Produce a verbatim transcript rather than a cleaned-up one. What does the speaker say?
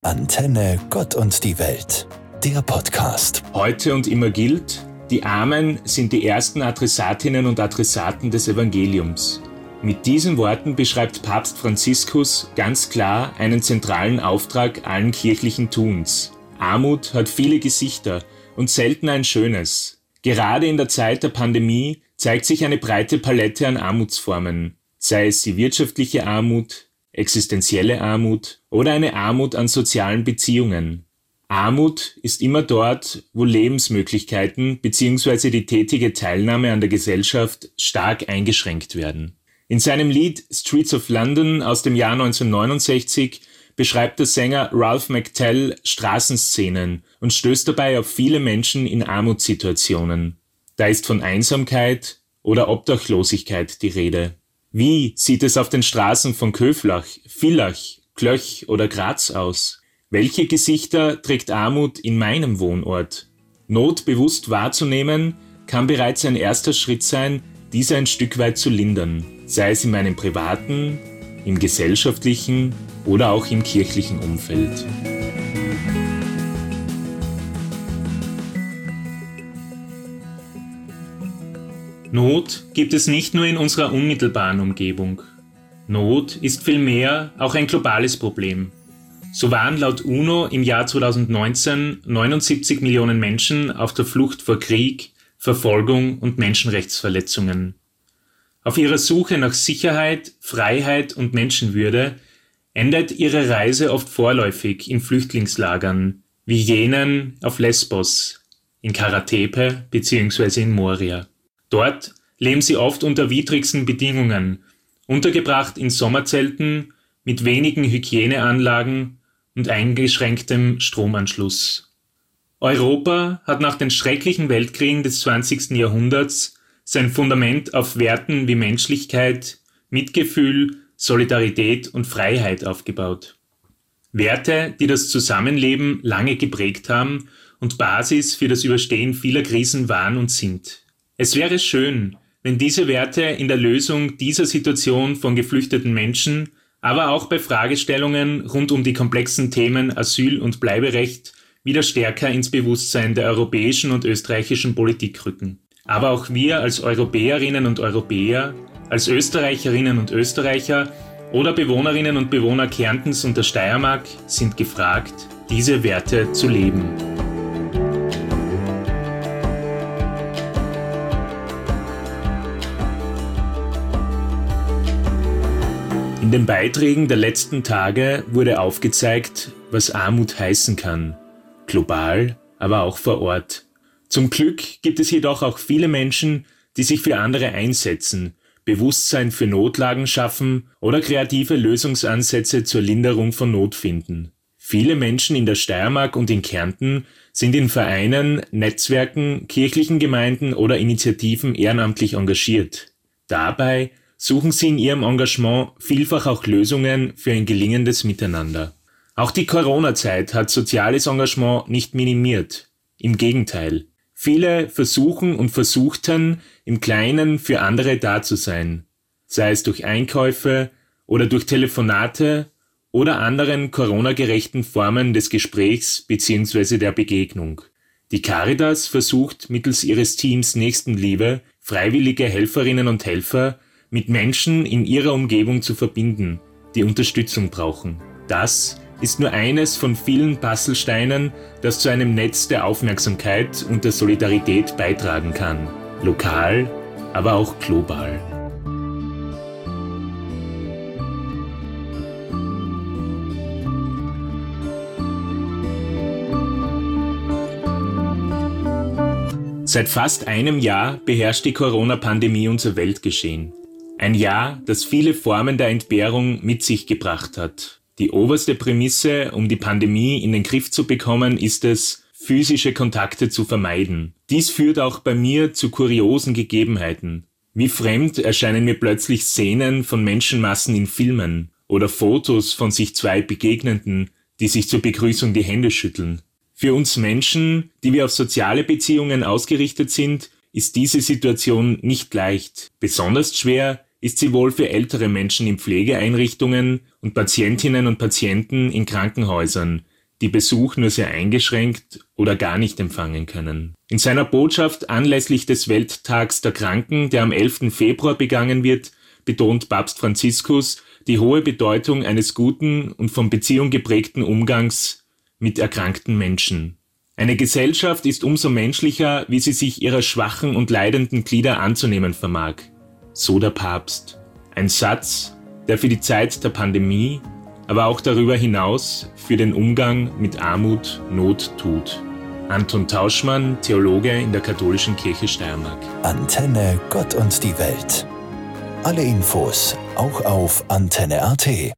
Antenne Gott und die Welt, der Podcast. Heute und immer gilt, die Armen sind die ersten Adressatinnen und Adressaten des Evangeliums. Mit diesen Worten beschreibt Papst Franziskus ganz klar einen zentralen Auftrag allen kirchlichen Tuns. Armut hat viele Gesichter und selten ein schönes. Gerade in der Zeit der Pandemie zeigt sich eine breite Palette an Armutsformen, sei es die wirtschaftliche Armut, existenzielle Armut oder eine Armut an sozialen Beziehungen. Armut ist immer dort, wo Lebensmöglichkeiten bzw. die tätige Teilnahme an der Gesellschaft stark eingeschränkt werden. In seinem Lied Streets of London aus dem Jahr neunzehnhundertneunundsechzig beschreibt der Sänger Ralph McTell Straßenszenen und stößt dabei auf viele Menschen in Armutssituationen. Da ist von Einsamkeit oder Obdachlosigkeit die Rede. Wie sieht es auf den Straßen von Köflach, Villach, Klöch oder Graz aus? Welche Gesichter trägt Armut in meinem Wohnort? Not bewusst wahrzunehmen, kann bereits ein erster Schritt sein, diese ein Stück weit zu lindern, sei es in meinem privaten, im gesellschaftlichen oder auch im kirchlichen Umfeld. Not gibt es nicht nur in unserer unmittelbaren Umgebung. Not ist vielmehr auch ein globales Problem. So waren laut UNO im Jahr zweitausendneunzehn neunundsiebzig Millionen Menschen auf der Flucht vor Krieg, Verfolgung und Menschenrechtsverletzungen. Auf ihrer Suche nach Sicherheit, Freiheit und Menschenwürde endet ihre Reise oft vorläufig in Flüchtlingslagern, wie jenen auf Lesbos, in Kara Tepe bzw. in Moria. Dort leben sie oft unter widrigsten Bedingungen, untergebracht in Sommerzelten mit wenigen Hygieneanlagen und eingeschränktem Stromanschluss. Europa hat nach den schrecklichen Weltkriegen des zwanzigsten Jahrhunderts sein Fundament auf Werten wie Menschlichkeit, Mitgefühl, Solidarität und Freiheit aufgebaut. Werte, die das Zusammenleben lange geprägt haben und Basis für das Überstehen vieler Krisen waren und sind. Es wäre schön, wenn diese Werte in der Lösung dieser Situation von geflüchteten Menschen, aber auch bei Fragestellungen rund um die komplexen Themen Asyl- und Bleiberecht wieder stärker ins Bewusstsein der europäischen und österreichischen Politik rücken. Aber auch wir als Europäerinnen und Europäer, als Österreicherinnen und Österreicher oder Bewohnerinnen und Bewohner Kärntens und der Steiermark sind gefragt, diese Werte zu leben. In den Beiträgen der letzten Tage wurde aufgezeigt, was Armut heißen kann. Global, aber auch vor Ort. Zum Glück gibt es jedoch auch viele Menschen, die sich für andere einsetzen, Bewusstsein für Notlagen schaffen oder kreative Lösungsansätze zur Linderung von Not finden. Viele Menschen in der Steiermark und in Kärnten sind in Vereinen, Netzwerken, kirchlichen Gemeinden oder Initiativen ehrenamtlich engagiert. Dabei suchen sie in ihrem Engagement vielfach auch Lösungen für ein gelingendes Miteinander. Auch die Corona-Zeit hat soziales Engagement nicht minimiert. Im Gegenteil. Viele versuchen und versuchten, im Kleinen für andere da zu sein. Sei es durch Einkäufe oder durch Telefonate oder anderen Corona-gerechten Formen des Gesprächs bzw. der Begegnung. Die Caritas versucht mittels ihres Teams Nächstenliebe freiwillige Helferinnen und Helfer mit Menschen in ihrer Umgebung zu verbinden, die Unterstützung brauchen. Das ist nur eines von vielen Puzzlesteinen, das zu einem Netz der Aufmerksamkeit und der Solidarität beitragen kann. Lokal, aber auch global. Seit fast einem Jahr beherrscht die Corona-Pandemie unser Weltgeschehen. Ein Jahr, das viele Formen der Entbehrung mit sich gebracht hat. Die oberste Prämisse, um die Pandemie in den Griff zu bekommen, ist es, physische Kontakte zu vermeiden. Dies führt auch bei mir zu kuriosen Gegebenheiten. Wie fremd erscheinen mir plötzlich Szenen von Menschenmassen in Filmen oder Fotos von sich zwei Begegnenden, die sich zur Begrüßung die Hände schütteln. Für uns Menschen, die wir auf soziale Beziehungen ausgerichtet sind, ist diese Situation nicht leicht. Besonders schwer ist sie wohl für ältere Menschen in Pflegeeinrichtungen und Patientinnen und Patienten in Krankenhäusern, die Besuch nur sehr eingeschränkt oder gar nicht empfangen können. In seiner Botschaft anlässlich des Welttags der Kranken, der am elften Februar begangen wird, betont Papst Franziskus die hohe Bedeutung eines guten und von Beziehung geprägten Umgangs mit erkrankten Menschen. Eine Gesellschaft ist umso menschlicher, wie sie sich ihrer schwachen und leidenden Glieder anzunehmen vermag. So der Papst. Ein Satz, der für die Zeit der Pandemie, aber auch darüber hinaus für den Umgang mit Armut Not tut. Anton Tauschmann, Theologe in der Katholischen Kirche Steiermark. Antenne Gott und die Welt. Alle Infos auch auf antenne punkt a t.